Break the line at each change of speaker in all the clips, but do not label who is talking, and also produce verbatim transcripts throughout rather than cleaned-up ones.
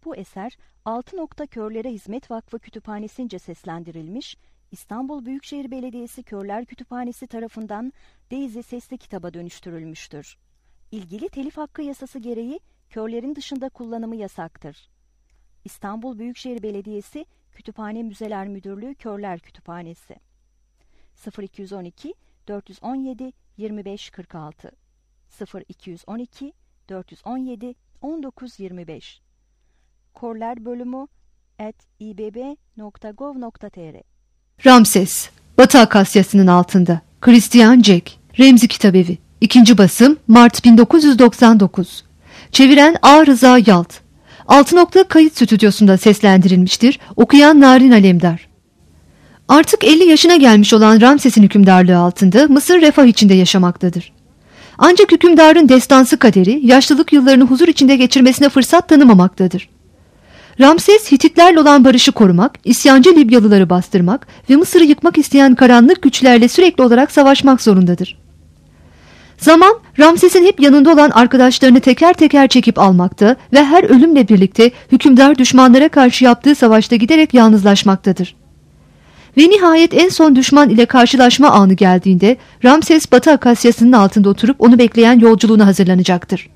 Bu eser Altı Nokta Körlere Hizmet Vakfı Kütüphanesi'nce seslendirilmiş, İstanbul Büyükşehir Belediyesi Körler Kütüphanesi tarafından Daisy sesli kitaba dönüştürülmüştür. İlgili telif hakkı yasası gereği körlerin dışında kullanımı yasaktır. İstanbul Büyükşehir Belediyesi Kütüphane Müzeler Müdürlüğü Körler Kütüphanesi sıfır iki on iki dört on yedi yirmi beş kırk altı sıfır iki on iki dört on yedi on dokuz yirmi beş Körler bölümü at i b b nokta gov nokta t r
Ramses, Batı Akasyası'nın altında. Christian Jack, Remzi Kitabevi. İkinci basım, Mart bin dokuz yüz doksan dokuz. Çeviren A. Rıza Yalt. Altı Nokta Kayıt Stüdyosu'nda seslendirilmiştir. Okuyan Narin Alemdar. Artık elli yaşına gelmiş olan Ramses'in hükümdarlığı altında Mısır refah içinde yaşamaktadır. Ancak hükümdarın destansı kaderi, yaşlılık yıllarını huzur içinde geçirmesine fırsat tanımamaktadır. Ramses, Hititlerle olan barışı korumak, isyancı Libyalıları bastırmak ve Mısır'ı yıkmak isteyen karanlık güçlerle sürekli olarak savaşmak zorundadır. Zaman, Ramses'in hep yanında olan arkadaşlarını teker teker çekip almakta ve her ölümle birlikte hükümdar düşmanlara karşı yaptığı savaşta giderek yalnızlaşmaktadır. Ve nihayet en son düşman ile karşılaşma anı geldiğinde Ramses Batı Akasyası'nın altında oturup onu bekleyen yolculuğuna hazırlanacaktır.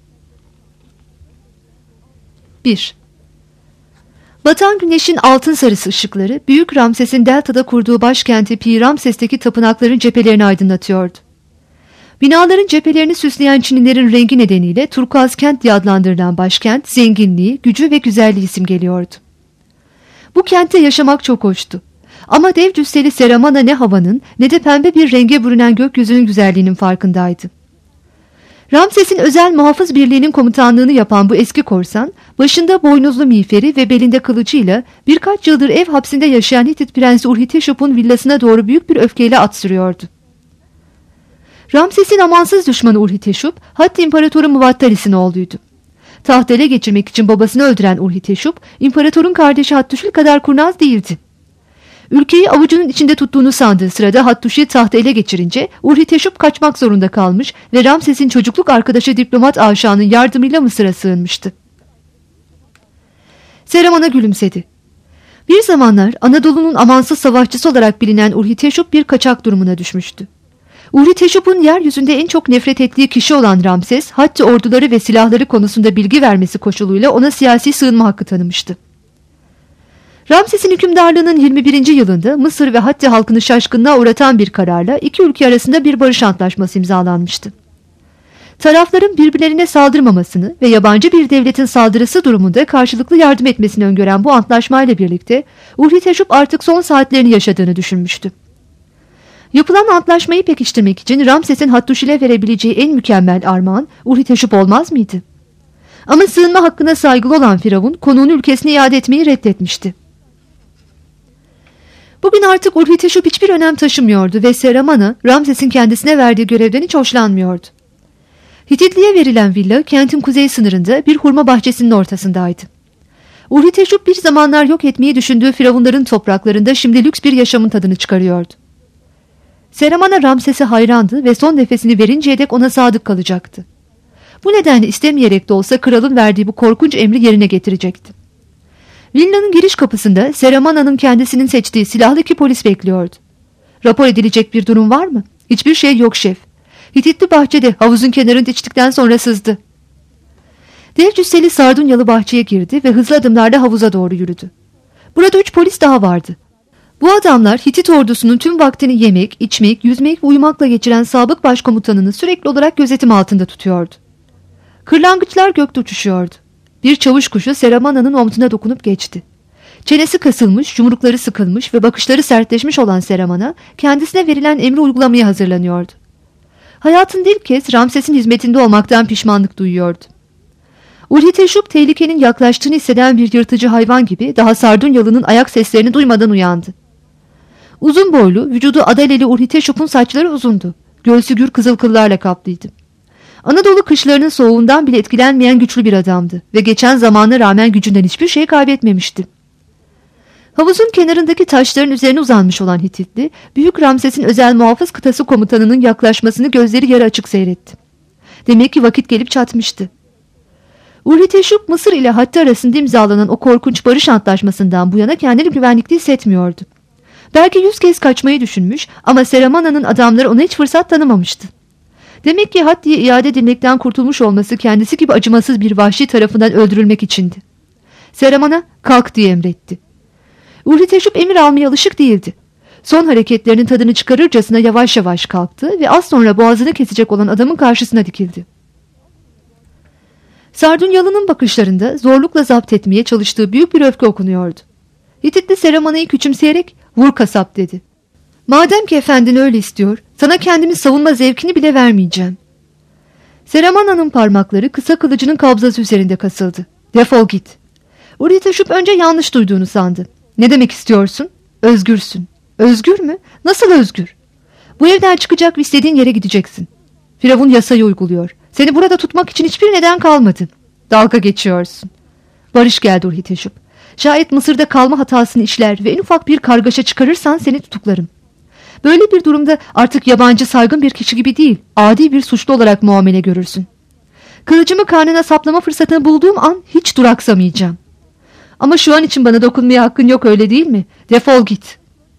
bir. Batan güneşin altın sarısı ışıkları Büyük Ramses'in Delta'da kurduğu başkenti Pi Ramses'teki tapınakların cephelerini aydınlatıyordu. Binaların cephelerini süsleyen çinilerin rengi nedeniyle turkuaz kent diye adlandırılan başkent zenginliği, gücü ve güzelliği simgeliyordu. Bu kentte yaşamak çok hoştu. Ama dev cüsseli Seramana ne havanın ne de pembe bir renge bürünen gökyüzünün güzelliğinin farkındaydı. Ramses'in özel muhafız birliğinin komutanlığını yapan bu eski korsan, başında boynuzlu miğferi ve belinde kılıcıyla birkaç yıldır ev hapsinde yaşayan Hitit Prensi Urhiteshup'un villasına doğru büyük bir öfkeyle at sürüyordu. Ramses'in amansız düşmanı Urhiteshup, Hatt İmparatoru Muvattaris'in oğluydu. Taht ele geçirmek için babasını öldüren Urhiteshup, imparatorun kardeşi Hattuşil kadar kurnaz değildi. Ülkeyi avucunun içinde tuttuğunu sandığı sırada Hattuşil tahtı ele geçirince Urhiteshup kaçmak zorunda kalmış ve Ramses'in çocukluk arkadaşı diplomat Aşağı'nın yardımıyla Mısır'a sığınmıştı. Seramana gülümsedi. Bir zamanlar Anadolu'nun amansız savaşçısı olarak bilinen Urhiteshup bir kaçak durumuna düşmüştü. Urhiteshup'un yeryüzünde en çok nefret ettiği kişi olan Ramses, Hatti orduları ve silahları konusunda bilgi vermesi koşuluyla ona siyasi sığınma hakkı tanımıştı. Ramses'in hükümdarlığının yirmi birinci yılında Mısır ve Hatti halkını şaşkınlığa uğratan bir kararla iki ülke arasında bir barış antlaşması imzalanmıştı. Tarafların birbirlerine saldırmamasını ve yabancı bir devletin saldırısı durumunda karşılıklı yardım etmesini öngören bu antlaşmayla birlikte Urhiteshup artık son saatlerini yaşadığını düşünmüştü. Yapılan antlaşmayı pekiştirmek için Ramses'in Hattuşil'e verebileceği en mükemmel armağan Urhiteshup olmaz mıydı? Ama sığınma hakkına saygılı olan Firavun konuğunu ülkesine iade etmeyi reddetmişti. Bugün artık Urhiteshup hiçbir önem taşımıyordu ve Seramana Ramses'in kendisine verdiği görevden hiç hoşlanmıyordu. Hititli'ye verilen villa kentin kuzey sınırında bir hurma bahçesinin ortasındaydı. Urhiteshup bir zamanlar yok etmeyi düşündüğü Firavunların topraklarında şimdi lüks bir yaşamın tadını çıkarıyordu. Seramana Ramses'e hayrandı ve son nefesini verinceye dek ona sadık kalacaktı. Bu nedenle istemeyerek de olsa kralın verdiği bu korkunç emri yerine getirecekti. Villanın giriş kapısında Seramana'nın kendisinin seçtiği silahlı iki polis bekliyordu. Rapor edilecek bir durum var mı? Hiçbir şey yok şef. Hititli bahçede havuzun kenarında içtikten sonra sızdı. Dev cüsseli Sardunyalı bahçeye girdi ve hızlı adımlarla havuza doğru yürüdü. Burada üç polis daha vardı. Bu adamlar Hitit ordusunun tüm vaktini yemek, içmek, yüzmek ve uyumakla geçiren sabık başkomutanını sürekli olarak gözetim altında tutuyordu. Kırlangıçlar gökte uçuşuyordu. Bir çavuş kuşu Seramana'nın omzuna dokunup geçti. Çenesi kasılmış, yumrukları sıkılmış ve bakışları sertleşmiş olan Seramana kendisine verilen emri uygulamaya hazırlanıyordu. Hayatında ilk kez Ramses'in hizmetinde olmaktan pişmanlık duyuyordu. Urhiteshup tehlikenin yaklaştığını hisseden bir yırtıcı hayvan gibi daha Sardunyalı'nın ayak seslerini duymadan uyandı. Uzun boylu, vücudu adaleli Urhiteshup'un saçları uzundu. Göğsü gür kızıl kıllarla kaplıydı. Anadolu kışlarının soğuğundan bile etkilenmeyen güçlü bir adamdı ve geçen zamana rağmen gücünden hiçbir şey kaybetmemişti. Havuzun kenarındaki taşların üzerine uzanmış olan Hititli, Büyük Ramses'in özel muhafız kıtası komutanının yaklaşmasını gözleri yarı açık seyretti. Demek ki vakit gelip çatmıştı. Urhi-Teşub, Mısır ile Hatti arasında imzalanan o korkunç barış antlaşmasından bu yana kendini güvenlikte hissetmiyordu. Belki yüz kez kaçmayı düşünmüş ama Seramana'nın adamları ona hiç fırsat tanımamıştı. Demek ki Hatti'ye iade edilmekten kurtulmuş olması kendisi gibi acımasız bir vahşi tarafından öldürülmek içindi. Seramana kalk diye emretti. Urhi-Teşub emir almaya alışık değildi. Son hareketlerinin tadını çıkarırcasına yavaş yavaş kalktı ve az sonra boğazını kesecek olan adamın karşısına dikildi. Sardunyalı'nın bakışlarında zorlukla zapt etmeye çalıştığı büyük bir öfke okunuyordu. Hititli Seramana'yı küçümseyerek vur kasap dedi. Madem ki efendin öyle istiyor, sana kendimi savunma zevkini bile vermeyeceğim. Seramana'nın parmakları kısa kılıcının kabzası üzerinde kasıldı. Defol git. Urhi-Teşub önce yanlış duyduğunu sandı. Ne demek istiyorsun? Özgürsün. Özgür mü? Nasıl özgür? Bu evden çıkacak ve istediğin yere gideceksin. Firavun yasayı uyguluyor. Seni burada tutmak için hiçbir neden kalmadı. Dalga geçiyorsun. Barış geldi Urhi-Teşub. Şayet Mısır'da kalma hatasını işler ve en ufak bir kargaşa çıkarırsan seni tutuklarım. Böyle bir durumda artık yabancı saygın bir kişi gibi değil, adi bir suçlu olarak muamele görürsün. Kılıcımı karnına saplama fırsatını bulduğum an hiç duraksamayacağım. Ama şu an için bana dokunmaya hakkın yok, öyle değil mi? Defol git.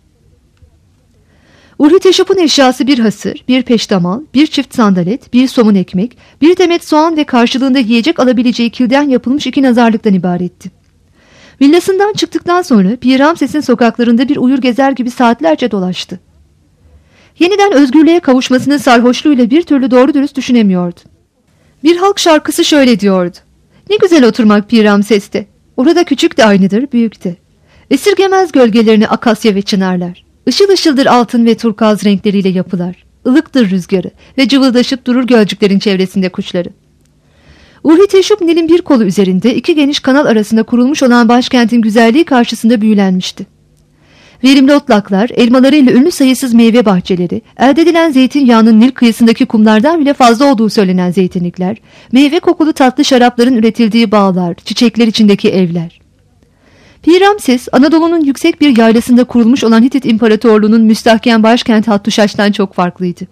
Urhi-Teşub'un eşyası bir hasır, bir peştemal, bir çift sandalet, bir somun ekmek, bir demet soğan ve karşılığında yiyecek alabileceği kilden yapılmış iki nazarlıktan ibaretti. Villasından çıktıktan sonra Pir Ramses'in sokaklarında bir uyur gezer gibi saatlerce dolaştı. Yeniden özgürlüğe kavuşmasının sarhoşluğuyla bir türlü doğru dürüst düşünemiyordu. Bir halk şarkısı şöyle diyordu. Ne güzel oturmak Pir Ramses'te. Orada küçük de aynıdır, büyük de. Esirgemez gölgelerini akasya ve çınarlar. Işıl ışıldır altın ve turkuaz renkleriyle yapılar. Ilıktır rüzgarı ve cıvıldaşıp durur gölcüklerin çevresinde kuşları. Urhi-Teşub Nil'in bir kolu üzerinde iki geniş kanal arasında kurulmuş olan başkentin güzelliği karşısında büyülenmişti. Verimli otlaklar, elmalarıyla ünlü sayısız meyve bahçeleri, elde edilen zeytinyağının Nil kıyısındaki kumlardan bile fazla olduğu söylenen zeytinlikler, meyve kokulu tatlı şarapların üretildiği bağlar, çiçekler içindeki evler. Pir Ramses, Anadolu'nun yüksek bir yaylasında kurulmuş olan Hitit İmparatorluğu'nun müstahkem başkenti Hattuşaş'tan çok farklıydı.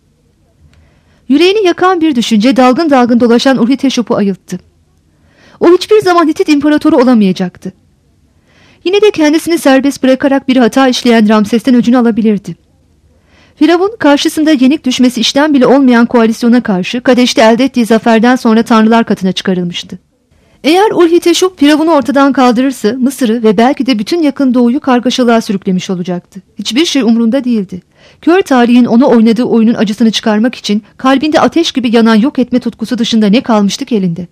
Yüreğini yakan bir düşünce dalgın dalgın dolaşan Urhi-Teşub'u ayılttı. O hiçbir zaman Hitit İmparatoru olamayacaktı. Yine de kendisini serbest bırakarak bir hata işleyen Ramses'ten öcünü alabilirdi. Firavun karşısında yenik düşmesi işten bile olmayan koalisyona karşı Kadeş'te elde ettiği zaferden sonra tanrılar katına çıkarılmıştı. Eğer Urhi-Teşub Firavun'u ortadan kaldırırsa Mısır'ı ve belki de bütün yakın doğuyu kargaşalığa sürüklemiş olacaktı. Hiçbir şey umrunda değildi. Kör tarihin ona oynadığı oyunun acısını çıkarmak için kalbinde ateş gibi yanan yok etme tutkusu dışında ne kalmıştı ki elinde?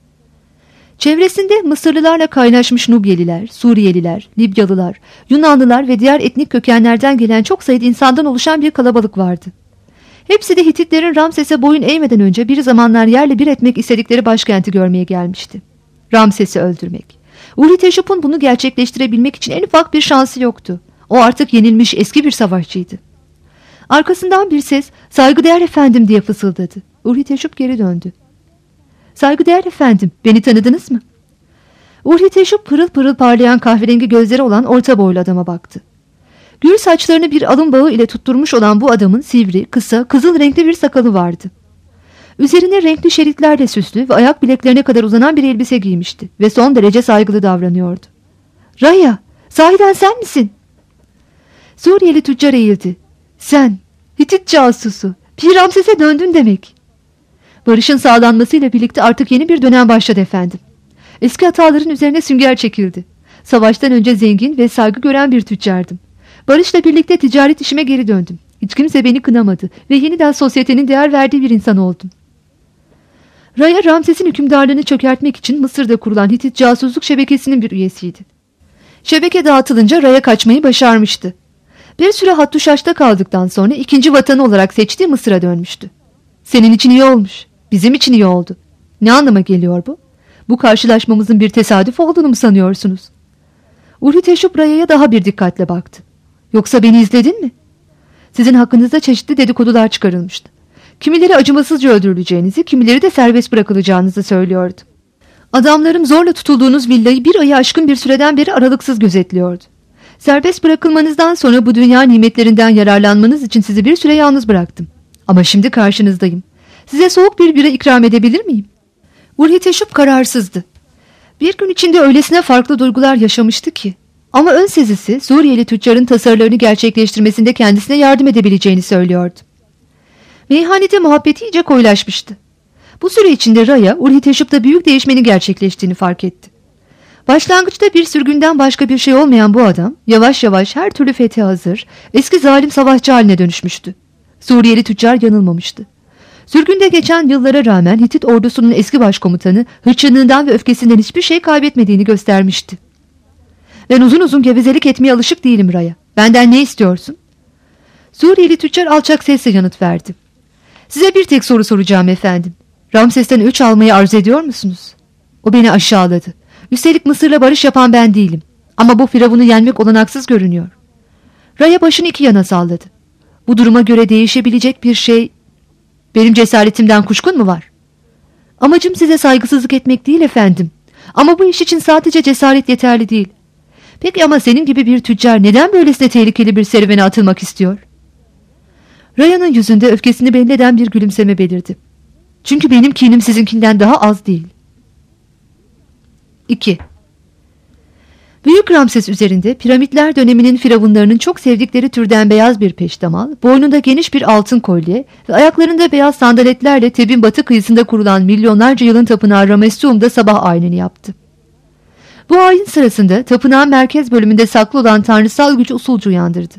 Çevresinde Mısırlılarla kaynaşmış Nubyeliler, Suriyeliler, Libyalılar, Yunanlılar ve diğer etnik kökenlerden gelen çok sayıda insandan oluşan bir kalabalık vardı. Hepsi de Hititlerin Ramses'e boyun eğmeden önce bir zamanlar yerle bir etmek istedikleri başkenti görmeye gelmişti. Ramses'i öldürmek. Urhi-Teşub'un bunu gerçekleştirebilmek için en ufak bir şansı yoktu. O artık yenilmiş eski bir savaşçıydı. Arkasından bir ses "Saygıdeğer efendim" diye fısıldadı. Urhi-Teşub geri döndü. "Saygıdeğer efendim, beni tanıdınız mı?" Urhi-Teşub pırıl pırıl parlayan kahverengi gözleri olan orta boylu adama baktı. Gür saçlarını bir alın bağı ile tutturmuş olan bu adamın sivri, kısa, kızıl renkli bir sakalı vardı. Üzerine renkli şeritlerle süslü ve ayak bileklerine kadar uzanan bir elbise giymişti ve son derece saygılı davranıyordu. "Raya, sahiden sen misin?" Suriyeli tüccar eğildi. "Sen, Hitit casusu, Pir Ramses'e döndün demek." "Barışın sağlanmasıyla birlikte artık yeni bir dönem başladı efendim. Eski hataların üzerine sünger çekildi. Savaştan önce zengin ve saygı gören bir tüccardım. Barışla birlikte ticaret işime geri döndüm. Hiç kimse beni kınamadı ve yeniden sosyetenin değer verdiği bir insan oldum." Raya, Ramses'in hükümdarlığını çökertmek için Mısır'da kurulan Hitit casusluk şebekesinin bir üyesiydi. Şebeke dağıtılınca Raya kaçmayı başarmıştı. Bir süre Hattuşaş'ta kaldıktan sonra ikinci vatanı olarak seçtiği Mısır'a dönmüştü. "Senin için iyi olmuş, bizim için iyi oldu. Ne anlama geliyor bu? Bu karşılaşmamızın bir tesadüf olduğunu mu sanıyorsunuz?" Urhi-Teşub Raya'ya daha bir dikkatle baktı. "Yoksa beni izledin mi? Sizin hakkınızda çeşitli dedikodular çıkarılmıştı. Kimileri acımasızca öldürüleceğinizi, kimileri de serbest bırakılacağınızı söylüyordu. Adamlarım zorla tutulduğunuz villayı bir ayı aşkın bir süreden beri aralıksız gözetliyordu. Serbest bırakılmanızdan sonra bu dünya nimetlerinden yararlanmanız için sizi bir süre yalnız bıraktım. Ama şimdi karşınızdayım. Size soğuk bir bira ikram edebilir miyim?" Urhiteşup kararsızdı. Bir gün içinde öylesine farklı duygular yaşamıştı ki. Ama ön sezisi Suriyeli tüccarın tasarılarını gerçekleştirmesinde kendisine yardım edebileceğini söylüyordu. Meyhanede muhabbeti iyice koyulaşmıştı. Bu süre içinde Raya, Urhiteşup'ta büyük değişmenin gerçekleştiğini fark etti. Başlangıçta bir sürgünden başka bir şey olmayan bu adam, yavaş yavaş her türlü fethe hazır, eski zalim savaşçı haline dönüşmüştü. Suriyeli tüccar yanılmamıştı. Sürgünde geçen yıllara rağmen Hitit ordusunun eski başkomutanı hırçınlığından ve öfkesinden hiçbir şey kaybetmediğini göstermişti. Ben uzun uzun gevezelik etmeye alışık değilim Raya. Benden ne istiyorsun? Suriyeli tüccar alçak sesle yanıt verdi. Size bir tek soru soracağım efendim. Ramses'ten öç almayı arzu ediyor musunuz? O beni aşağıladı. Üstelik Mısır'la barış yapan ben değilim. Ama bu firavunu yenmek olanaksız görünüyor. Raya başını iki yana salladı. Bu duruma göre değişebilecek bir şey... Benim cesaretimden kuşkun mu var? Amacım size saygısızlık etmek değil efendim. Ama bu iş için sadece cesaret yeterli değil. Peki ama senin gibi bir tüccar neden böylesine tehlikeli bir serüvene atılmak istiyor? Raya'nın yüzünde öfkesini belli eden bir gülümseme belirdi. Çünkü benim kinim sizinkinden daha az değil. iki. Büyük Ramses üzerinde piramitler döneminin firavunlarının çok sevdikleri türden beyaz bir peştemal, boynunda geniş bir altın kolye ve ayaklarında beyaz sandaletlerle Teb'in batı kıyısında kurulan milyonlarca yılın tapınağı Ramesseum'da sabah ayinini yaptı. Bu ayin sırasında tapınağın merkez bölümünde saklı olan tanrısal gücü usulca uyandırdı.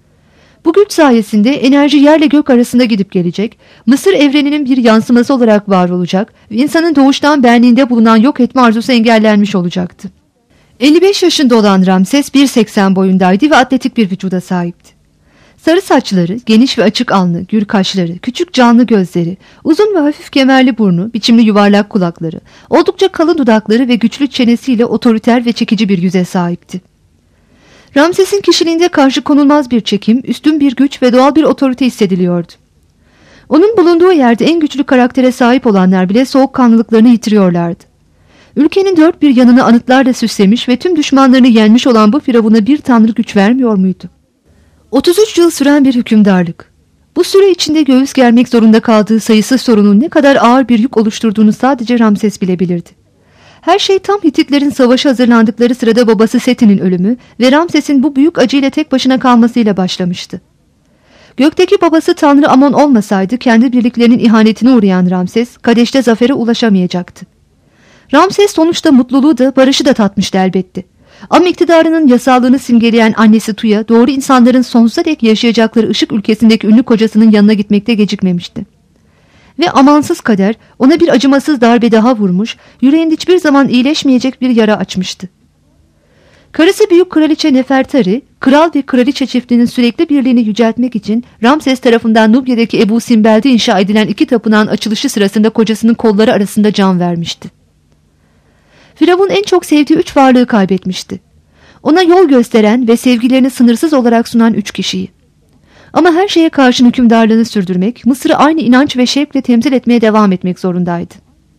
Bu güç sayesinde enerji yerle gök arasında gidip gelecek, Mısır evreninin bir yansıması olarak var olacak ve insanın doğuştan benliğinde bulunan yok etme arzusu engellenmiş olacaktı. elli beş yaşında olan Ramses bir seksen boyundaydı ve atletik bir vücuda sahipti. Sarı saçları, geniş ve açık alnı, gür kaşları, küçük canlı gözleri, uzun ve hafif kemerli burnu, biçimli yuvarlak kulakları, oldukça kalın dudakları ve güçlü çenesiyle otoriter ve çekici bir yüze sahipti. Ramses'in kişiliğinde karşı konulmaz bir çekim, üstün bir güç ve doğal bir otorite hissediliyordu. Onun bulunduğu yerde en güçlü karaktere sahip olanlar bile soğukkanlılıklarını yitiriyorlardı. Ülkenin dört bir yanını anıtlarla süslemiş ve tüm düşmanlarını yenmiş olan bu firavuna bir tanrı güç vermiyor muydu? otuz üç yıl süren bir hükümdarlık. Bu süre içinde göğüs germek zorunda kaldığı sayısız sorunun ne kadar ağır bir yük oluşturduğunu sadece Ramses bilebilirdi. Her şey tam Hititlerin savaşa hazırlandıkları sırada babası Seti'nin ölümü ve Ramses'in bu büyük acıyla tek başına kalmasıyla başlamıştı. Gökteki babası Tanrı Amon olmasaydı kendi birliklerinin ihanetine uğrayan Ramses, Kadeş'te zafere ulaşamayacaktı. Ramses sonuçta mutluluğu da barışı da tatmıştı elbette. Ama iktidarının yasallığını simgeleyen annesi Tuya doğru insanların sonsuza dek yaşayacakları ışık ülkesindeki ünlü kocasının yanına gitmekte gecikmemişti. Ve amansız kader ona bir acımasız darbe daha vurmuş, yüreğinde hiçbir zaman iyileşmeyecek bir yara açmıştı. Karısı büyük kraliçe Nefertari, kral ve kraliçe çiftliğinin sürekli birliğini yüceltmek için Ramses tarafından Nubya'daki Ebu Simbel'de inşa edilen iki tapınağın açılışı sırasında kocasının kolları arasında can vermişti. Firavun en çok sevdiği üç varlığı kaybetmişti. Ona yol gösteren ve sevgilerini sınırsız olarak sunan üç kişiyi. Ama her şeye karşın hükümdarlığını sürdürmek, Mısır'ı aynı inanç ve şevkle temsil etmeye devam etmek zorundaydı.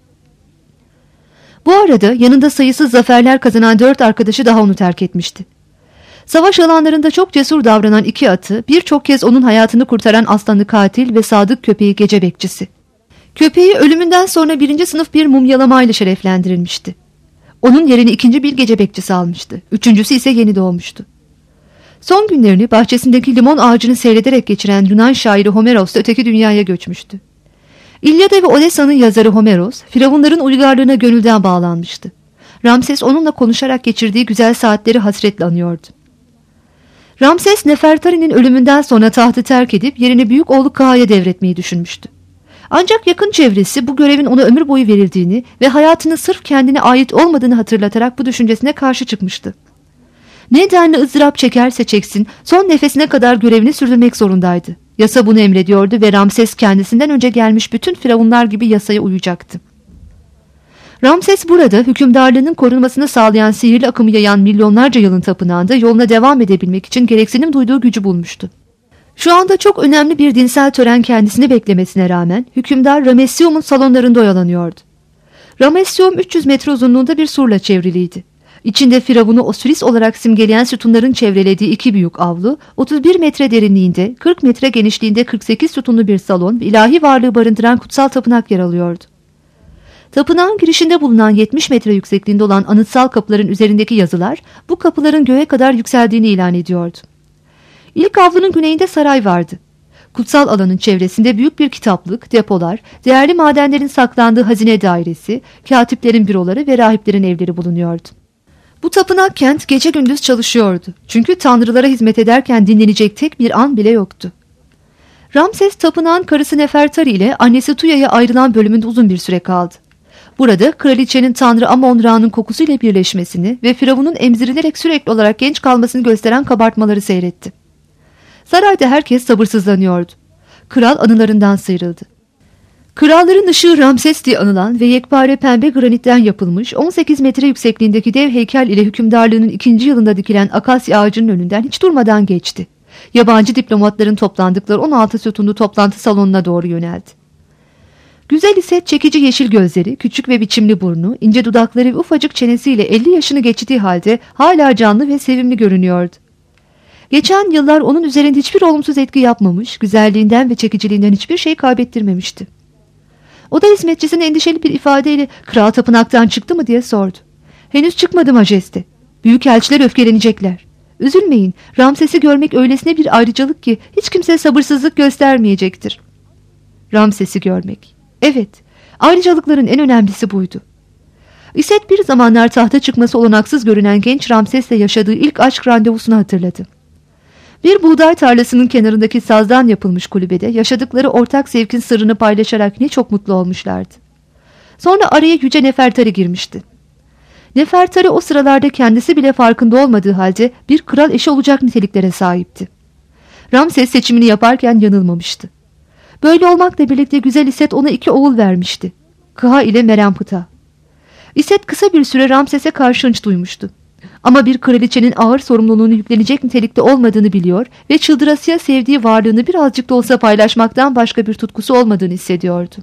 Bu arada yanında sayısız zaferler kazanan dört arkadaşı daha onu terk etmişti. Savaş alanlarında çok cesur davranan iki atı, birçok kez onun hayatını kurtaran aslanlı katil ve sadık köpeği gece bekçisi. Köpeği ölümünden sonra birinci sınıf bir mumyalamayla şereflendirilmişti. Onun yerini ikinci bir gece bekçisi almıştı. Üçüncüsü ise yeni doğmuştu. Son günlerini bahçesindeki limon ağacını seyrederek geçiren Yunan şairi Homeros da öteki dünyaya göçmüştü. İlyada ve Odessa'nın yazarı Homeros, firavunların uygarlığına gönülden bağlanmıştı. Ramses onunla konuşarak geçirdiği güzel saatleri hasretle anıyordu. Ramses, Nefertari'nin ölümünden sonra tahtı terk edip yerini büyük oğlu Kaa'ya devretmeyi düşünmüştü. Ancak yakın çevresi bu görevin ona ömür boyu verildiğini ve hayatının sırf kendine ait olmadığını hatırlatarak bu düşüncesine karşı çıkmıştı. Ne denli ızdırap çekerse çeksin son nefesine kadar görevini sürdürmek zorundaydı. Yasa bunu emrediyordu ve Ramses kendisinden önce gelmiş bütün firavunlar gibi yasaya uyacaktı. Ramses burada hükümdarlığının korunmasını sağlayan sihirli akımı yayan milyonlarca yılın tapınağında yoluna devam edebilmek için gereksinim duyduğu gücü bulmuştu. Şu anda çok önemli bir dinsel tören kendisini beklemesine rağmen hükümdar Ramesseum'un salonlarında oyalanıyordu. Ramesseum üç yüz metre uzunluğunda bir surla çevriliydi. İçinde Firavun'u Osiris olarak simgeleyen sütunların çevrelediği iki büyük avlu, otuz bir metre derinliğinde, kırk metre genişliğinde kırk sekiz sütunlu bir salon ve ilahi varlığı barındıran kutsal tapınak yer alıyordu. Tapınağın girişinde bulunan yetmiş metre yüksekliğinde olan anıtsal kapıların üzerindeki yazılar bu kapıların göğe kadar yükseldiğini ilan ediyordu. İlk avlunun güneyinde saray vardı. Kutsal alanın çevresinde büyük bir kitaplık, depolar, değerli madenlerin saklandığı hazine dairesi, katiplerin büroları ve rahiplerin evleri bulunuyordu. Bu tapınak kent gece gündüz çalışıyordu. Çünkü tanrılara hizmet ederken dinlenecek tek bir an bile yoktu. Ramses tapınağın karısı Nefertari ile annesi Tuya'ya ayrılan bölümünde uzun bir süre kaldı. Burada kraliçenin tanrı Amon-Ra'nın kokusuyla birleşmesini ve Firavun'un emzirilerek sürekli olarak genç kalmasını gösteren kabartmaları seyretti. Sarayda herkes sabırsızlanıyordu. Kral anılarından sıyrıldı. Kralların ışığı Ramses diye anılan ve yekpare pembe granitten yapılmış on sekiz metre yüksekliğindeki dev heykel ile hükümdarlığının ikinci yılında dikilen akasya ağacının önünden hiç durmadan geçti. Yabancı diplomatların toplandıkları on altı sütunlu toplantı salonuna doğru yöneldi. Güzel ise çekici yeşil gözleri, küçük ve biçimli burnu, ince dudakları ve ufacık çenesiyle elli yaşını geçtiği halde hala canlı ve sevimli görünüyordu. Geçen yıllar onun üzerinde hiçbir olumsuz etki yapmamış, güzelliğinden ve çekiciliğinden hiçbir şey kaybettirmemişti. Oda hizmetçisine endişeli bir ifadeyle "Kral tapınaktan çıktı mı?" diye sordu. "Henüz çıkmadı majeste. Büyükelçiler öfkelenecekler. Üzülmeyin, Ramses'i görmek öylesine bir ayrıcalık ki hiç kimse sabırsızlık göstermeyecektir." Ramses'i görmek. Evet, ayrıcalıkların en önemlisi buydu. İset bir zamanlar tahta çıkması olanaksız görünen genç Ramses'le yaşadığı ilk aşk randevusunu hatırladı. Bir buğday tarlasının kenarındaki sazdan yapılmış kulübede yaşadıkları ortak zevkin sırrını paylaşarak ne çok mutlu olmuşlardı. Sonra araya Yüce Nefertari girmişti. Nefertari o sıralarda kendisi bile farkında olmadığı halde bir kral eşi olacak niteliklere sahipti. Ramses seçimini yaparken yanılmamıştı. Böyle olmakla birlikte güzel İset ona iki oğul vermişti. Kıha ile Merenptah. İset kısa bir süre Ramses'e karşı hınç duymuştu. Ama bir kraliçenin ağır sorumluluğunu yüklenecek nitelikte olmadığını biliyor ve çıldırasıya sevdiği varlığını birazcık da olsa paylaşmaktan başka bir tutkusu olmadığını hissediyordu.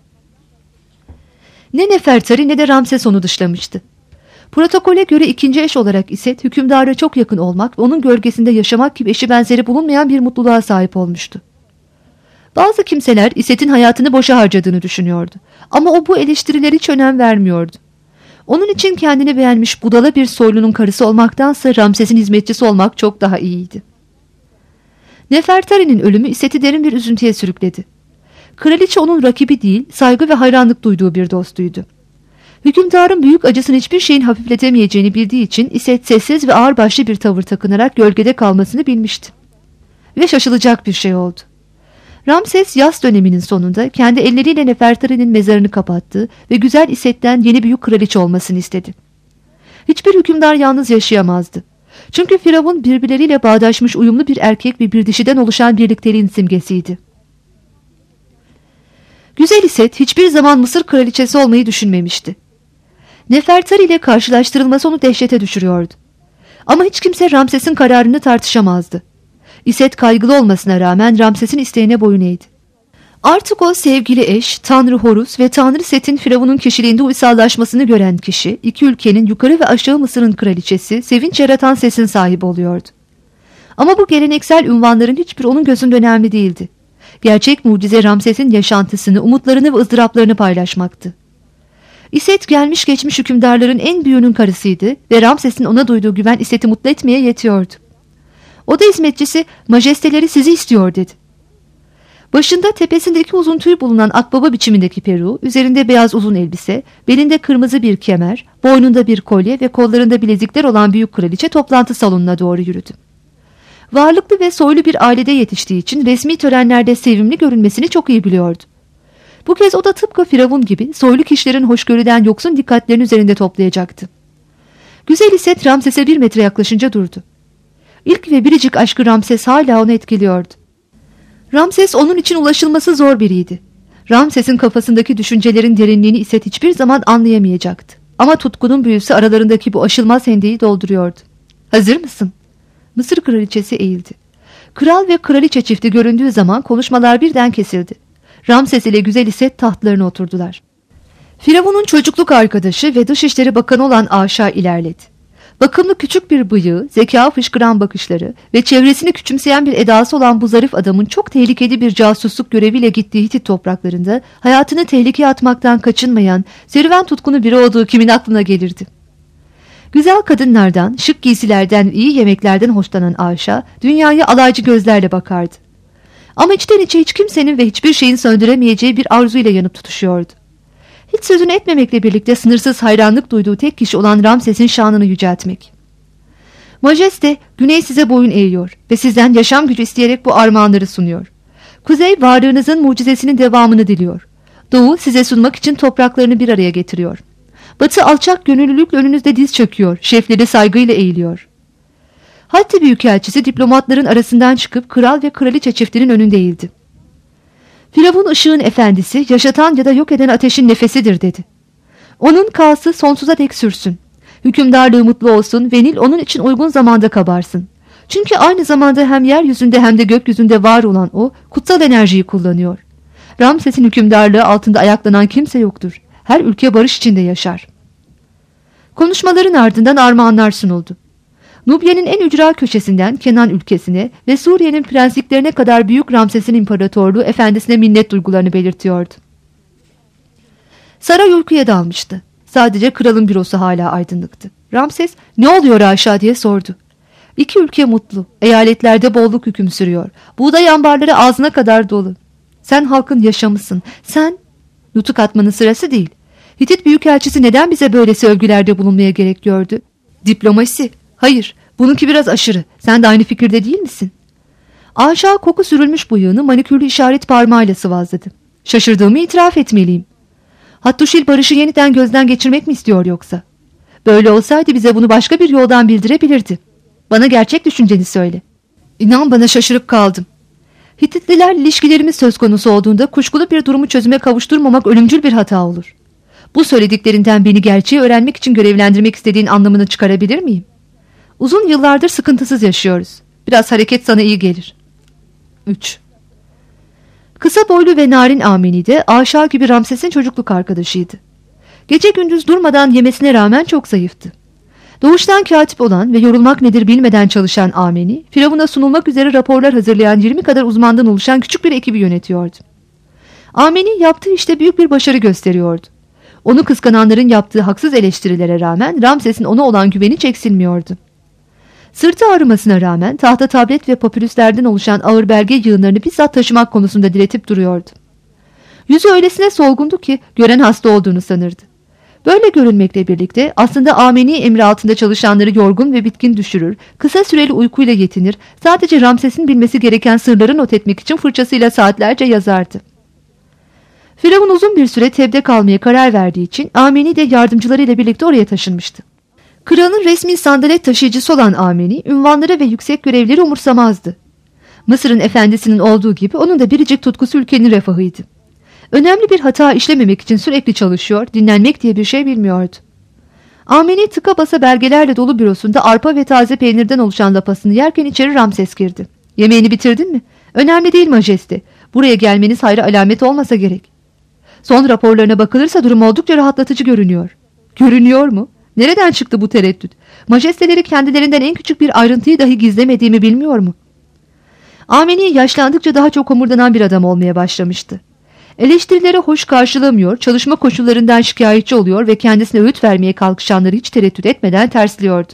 Ne Nefertari ne de Ramses onu dışlamıştı. Protokole göre ikinci eş olarak İset, hükümdara çok yakın olmak ve onun gölgesinde yaşamak gibi eşi benzeri bulunmayan bir mutluluğa sahip olmuştu. Bazı kimseler İset'in hayatını boşa harcadığını düşünüyordu. Ama o bu eleştirilere hiç önem vermiyordu. Onun için kendini beğenmiş budala bir soylunun karısı olmaktansa Ramses'in hizmetçisi olmak çok daha iyiydi. Nefertari'nin ölümü İset'i derin bir üzüntüye sürükledi. Kraliçe onun rakibi değil, saygı ve hayranlık duyduğu bir dostuydu. Hükümdarın büyük acısını hiçbir şeyin hafifletemeyeceğini bildiği için İset sessiz ve ağırbaşlı bir tavır takınarak gölgede kalmasını bilmişti. Ve şaşılacak bir şey oldu. Ramses yaz döneminin sonunda kendi elleriyle Nefertari'nin mezarını kapattı ve güzel İset'ten yeni büyük kraliçe olmasını istedi. Hiçbir hükümdar yalnız yaşayamazdı. Çünkü Firavun birbirleriyle bağdaşmış uyumlu bir erkek ve bir dişiden oluşan birlikteliğin simgesiydi. Güzel İset hiçbir zaman Mısır kraliçesi olmayı düşünmemişti. Nefertari ile karşılaştırılması onu dehşete düşürüyordu. Ama hiç kimse Ramses'in kararını tartışamazdı. İset kaygılı olmasına rağmen Ramses'in isteğine boyun eğdi. Artık o sevgili eş, Tanrı Horus ve Tanrı Set'in Firavun'un kişiliğinde uysallaşmasını gören kişi, iki ülkenin yukarı ve aşağı Mısır'ın kraliçesi, sevinç yaratan sesin sahibi oluyordu. Ama bu geleneksel ünvanların hiçbir onun gözünde önemli değildi. Gerçek mucize Ramses'in yaşantısını, umutlarını ve ızdıraplarını paylaşmaktı. İset gelmiş geçmiş hükümdarların en büyüğünün karısıydı ve Ramses'in ona duyduğu güven İset'i mutlu etmeye yetiyordu. Oda hizmetçisi majesteleri sizi istiyor dedi. Başında tepesinde iki uzun tüy bulunan akbaba biçimindeki peruğu, üzerinde beyaz uzun elbise, belinde kırmızı bir kemer, boynunda bir kolye ve kollarında bilezikler olan büyük kraliçe toplantı salonuna doğru yürüdü. Varlıklı ve soylu bir ailede yetiştiği için resmi törenlerde sevimli görünmesini çok iyi biliyordu. Bu kez o da tıpkı Firavun gibi soylu kişilerin hoşgörüden yoksun dikkatlerini üzerinde toplayacaktı. Güzel İset Ramses'e bir metre yaklaşınca durdu. İlk ve biricik aşkı Ramses hala onu etkiliyordu. Ramses onun için ulaşılması zor biriydi. Ramses'in kafasındaki düşüncelerin derinliğini İset hiçbir zaman anlayamayacaktı. Ama tutkunun büyüsü aralarındaki bu aşılmaz hendeyi dolduruyordu. Hazır mısın? Mısır kraliçesi eğildi. Kral ve kraliçe çifti göründüğü zaman konuşmalar birden kesildi. Ramses ile güzel İset tahtlarına oturdular. Firavun'un çocukluk arkadaşı ve Dışişleri Bakanı olan Aşa ilerledi. Bakımlı küçük bir bıyığı, zeka fışkıran bakışları ve çevresini küçümseyen bir edası olan bu zarif adamın çok tehlikeli bir casusluk göreviyle gittiği Hitit topraklarında hayatını tehlikeye atmaktan kaçınmayan, serüven tutkunu biri olduğu kimin aklına gelirdi? Güzel kadınlardan, şık giysilerden, iyi yemeklerden hoşlanan Ayşe, dünyaya alaycı gözlerle bakardı. Ama içten içe hiç kimsenin ve hiçbir şeyin söndüremeyeceği bir arzuyla yanıp tutuşuyordu. Hiç sözünü etmemekle birlikte sınırsız hayranlık duyduğu tek kişi olan Ramses'in şanını yüceltmek. Majeste, güney size boyun eğiyor ve sizden yaşam gücü isteyerek bu armağanları sunuyor. Kuzey, varlığınızın mucizesinin devamını diliyor. Doğu, size sunmak için topraklarını bir araya getiriyor. Batı, alçak gönüllülükle önünüzde diz çöküyor, şefleri saygıyla eğiliyor. Hatti Büyükelçisi diplomatların arasından çıkıp kral ve kraliçe çiftinin önünde eğildi. Firavun ışığın efendisi, yaşatan ya da yok eden ateşin nefesidir dedi. Onun kası sonsuza dek sürsün. Hükümdarlığı mutlu olsun ve Nil onun için uygun zamanda kabarsın. Çünkü aynı zamanda hem yeryüzünde hem de gökyüzünde var olan o, kutsal enerjiyi kullanıyor. Ramses'in hükümdarlığı altında ayaklanan kimse yoktur. Her ülke barış içinde yaşar. Konuşmaların ardından armağanlar sunuldu. Nubya'nın en ücra köşesinden Kenan ülkesine ve Suriye'nin prensliklerine kadar büyük Ramses'in imparatorluğu efendisine minnet duygularını belirtiyordu. Saray uykuya dalmıştı. Sadece kralın bürosu hala aydınlıktı. Ramses, "Ne oluyor Ayşe?" diye sordu. "İki ülke mutlu. Eyaletlerde bolluk hüküm sürüyor. Buğday ambarları ağzına kadar dolu. Sen halkın yaşamısın. Sen..." Nutuk atmanın sırası değil. Hitit Büyükelçisi neden bize böylesi övgülerde bulunmaya gerek gördü? Diplomasi. Hayır, bununki biraz aşırı. Sen de aynı fikirde değil misin? Aşağı koku sürülmüş bıyığını manikürlü işaret parmağıyla sıvazladı. Şaşırdığımı itiraf etmeliyim. Hattuşil barışı yeniden gözden geçirmek mi istiyor yoksa? Böyle olsaydı bize bunu başka bir yoldan bildirebilirdi. Bana gerçek düşünceni söyle. İnan bana şaşırıp kaldım. Hititliler ilişkilerimiz söz konusu olduğunda kuşkulu bir durumu çözüme kavuşturmamak ölümcül bir hata olur. Bu söylediklerinden beni gerçeği öğrenmek için görevlendirmek istediğin anlamını çıkarabilir miyim? Uzun yıllardır sıkıntısız yaşıyoruz. Biraz hareket sana iyi gelir. üç. Kısa boylu ve narin Ameni de Aşağı gibi Ramses'in çocukluk arkadaşıydı. Gece gündüz durmadan yemesine rağmen çok zayıftı. Doğuştan katip olan ve yorulmak nedir bilmeden çalışan Ameni, Firavun'a sunulmak üzere raporlar hazırlayan yirmi kadar uzmandan oluşan küçük bir ekibi yönetiyordu. Ameni yaptığı işte büyük bir başarı gösteriyordu. Onu kıskananların yaptığı haksız eleştirilere rağmen Ramses'in ona olan güveni hiç eksilmiyordu. Sırtı ağrımasına rağmen tahta tablet ve papirüslerden oluşan ağır belge yığınlarını bizzat taşımak konusunda diretip duruyordu. Yüzü öylesine solgundu ki gören hasta olduğunu sanırdı. Böyle görünmekle birlikte aslında Ameni emri altında çalışanları yorgun ve bitkin düşürür, kısa süreli uykuyla yetinir, sadece Ramses'in bilmesi gereken sırları not etmek için fırçasıyla saatlerce yazardı. Firavun uzun bir süre Teb'de kalmaya karar verdiği için Ameni de yardımcılarıyla birlikte oraya taşınmıştı. Kralın resmi sandalet taşıyıcısı olan Ameni, ünvanları ve yüksek görevleri umursamazdı. Mısır'ın efendisinin olduğu gibi onun da biricik tutkusu ülkenin refahıydı. Önemli bir hata işlememek için sürekli çalışıyor, dinlenmek diye bir şey bilmiyordu. Ameni tıka basa belgelerle dolu bürosunda arpa ve taze peynirden oluşan lapasını yerken içeri Ramses girdi. "Yemeğini bitirdin mi?" "Önemli değil majeste. Buraya gelmeniz hayra alamet olmasa gerek." Son raporlarına bakılırsa durum oldukça rahatlatıcı görünüyor. Görünüyor mu? Nereden çıktı bu tereddüt? Majesteleri kendilerinden en küçük bir ayrıntıyı dahi gizlemediğimi bilmiyor mu? Ameni yaşlandıkça daha çok homurdanan bir adam olmaya başlamıştı. Eleştirilere hoş karşılamıyor, çalışma koşullarından şikayetçi oluyor ve kendisine öğüt vermeye kalkışanları hiç tereddüt etmeden tersliyordu.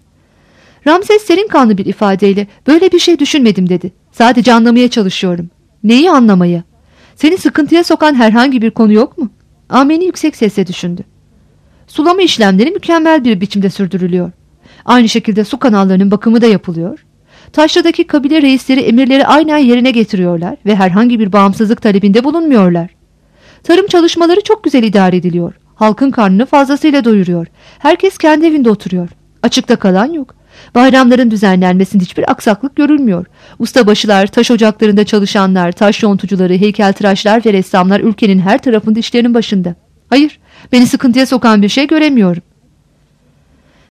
Ramses serin kanlı bir ifadeyle "Böyle bir şey düşünmedim" dedi. "Sadece anlamaya çalışıyorum." "Neyi anlamaya? Seni sıkıntıya sokan herhangi bir konu yok mu?" Ameni yüksek sesle düşündü. Sulama işlemleri mükemmel bir biçimde sürdürülüyor. Aynı şekilde su kanallarının bakımı da yapılıyor. Taşra'daki kabile reisleri emirleri aynen yerine getiriyorlar ve herhangi bir bağımsızlık talebinde bulunmuyorlar. Tarım çalışmaları çok güzel idare ediliyor. Halkın karnını fazlasıyla doyuruyor. Herkes kendi evinde oturuyor. Açıkta kalan yok. Bayramların düzenlenmesinde hiçbir aksaklık görülmüyor. Ustabaşılar, taş ocaklarında çalışanlar, taş yontucuları, heykeltıraşlar ve ressamlar ülkenin her tarafında işlerinin başında. Hayır, beni sıkıntıya sokan bir şey göremiyorum.